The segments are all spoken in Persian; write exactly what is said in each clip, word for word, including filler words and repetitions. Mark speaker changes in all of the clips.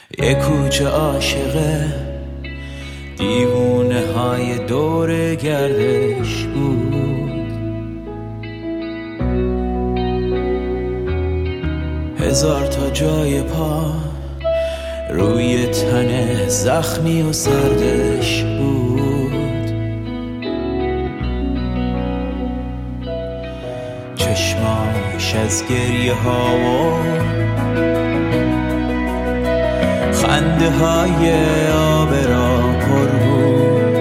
Speaker 1: یه کوچه عاشقه دیوونه های دور گردش بود. هزار تا جای پا روی تن زخمی و سردش بود. چشماش از گریه ها و خنده های آب را پر بود.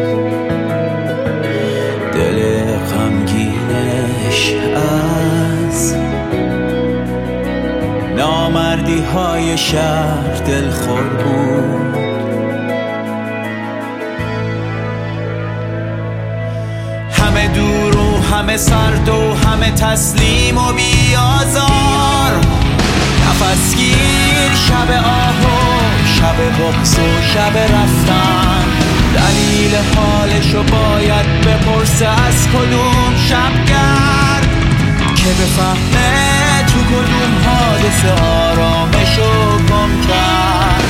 Speaker 1: دل غمگینش از نامردی های شهر دلخور بود. همه دور و همه سرد و همه تسلیم و بیازار، نفس گیر شب آهو شب بغض و شب رفتن. دلیل حالشو باید بپرسه از کدوم شبگرد که بفهمه تو کدوم حادثه آرامشو گم کرد.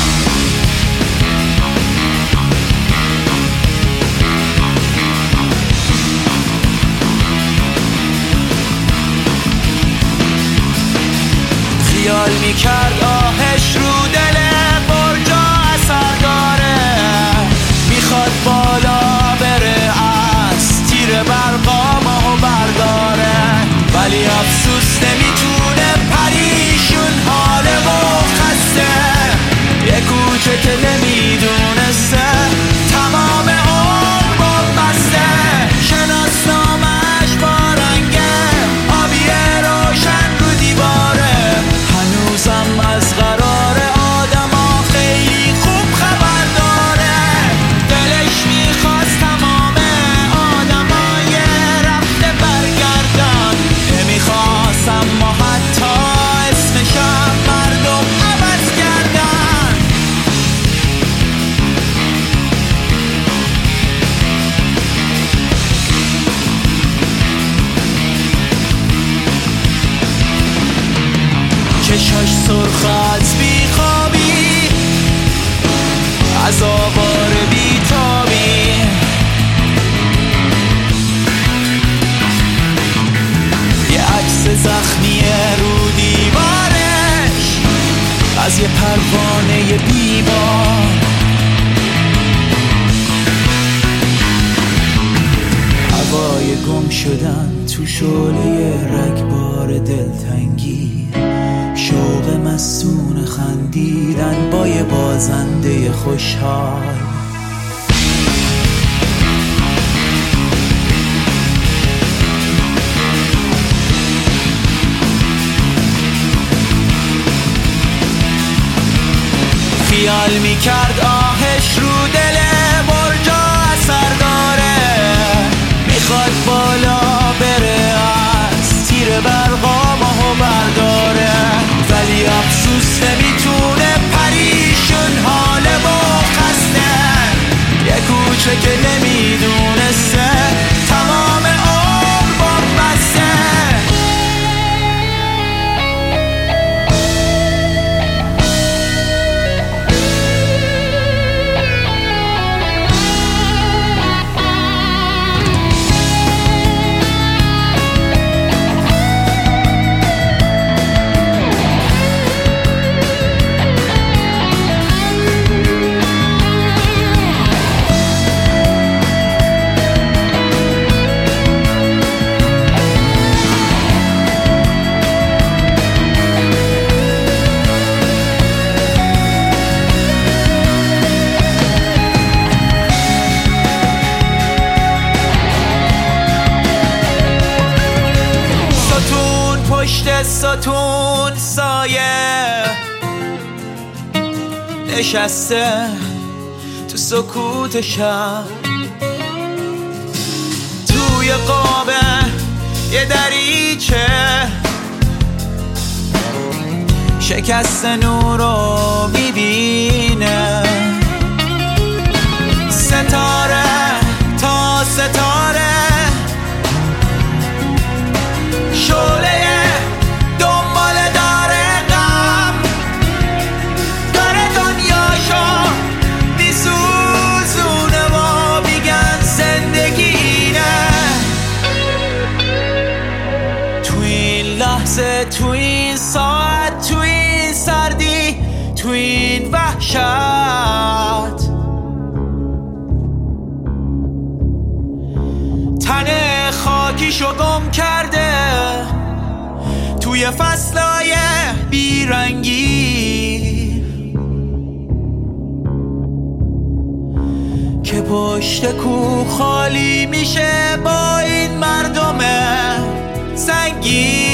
Speaker 1: خیال میکرد آهش رو دل برجا اثر داره، میخواد بالا بره از تیر برقا ماهو برداره، ولی افسوس نمیتونه پریشون حاله و خسته. یه کوچه که نمیدونسته تمام عمر با بسته، شناسنامش با رنگ آبی روشن رو دیواره. هنوزم از قرار آدما خیلی خوب خبر داره، دلش میخواست تمام آدمای رفته برگردن، نمیخواست اما حتی اسمشم مردم عوض کردن. چشاش سرخ از بیخوابی، از آوار بیتابی، یه عکس زخمی رو دیوارش از یه پروانه بیمار. هوای گم شدن تو شعله رگبار دلتنگی، شوق مستون خندیدن با یه بازنده خوشحال. خیال میکرد آهش رو دل برجا اثر داره، میخواد بالا بره از تیر برقا ماهو برداره، ولی افسوس نمیتونه پریشون حاله و خسته. یه کوچه که نمیدونسته تمام عمر با بسته. پشت ستون سایه نشسته تو سکوت شب، توی قابه یه دریچه شکست نور رو میبینه. ستاره تا ستاره شعله دنبال داره غم، داره دنیا تو این وحشت، تن خاکیشو گم کرده توی فصلای بیرنگی که پشت کوه خالی میشه با این مردم سنگی.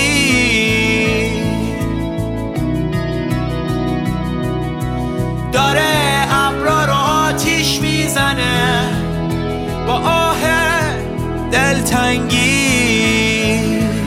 Speaker 1: داره ابرا رو آتیش میزنه با آه دلتنگی.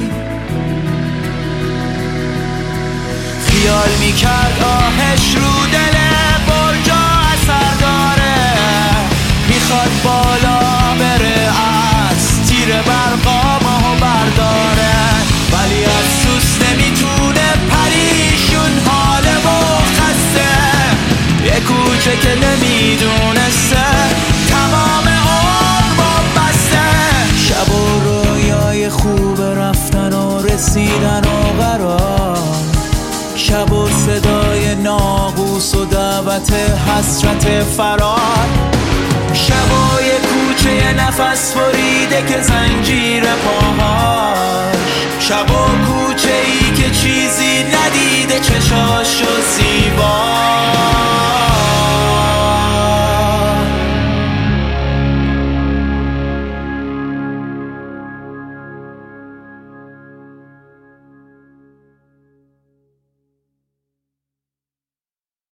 Speaker 1: خیال میکرد آهش رو دل برجا اثر داره، میخواد بالا بره از تیر برقا ماهو برداره، ولی افسوس نمیتونه پریشون حاله و خسته، یه کوچه که نمیدونسته تمام عمر با بسته. شب و رویای خوب رفتن و رسیدن و قرار، شب و صدای ناقوس و دعوت حسرت فرار، شب و یه کوچه نفس بریده که زنجیر پاهاش، شب و کوچه ای که چیزی ندیده چشاش و زیبا.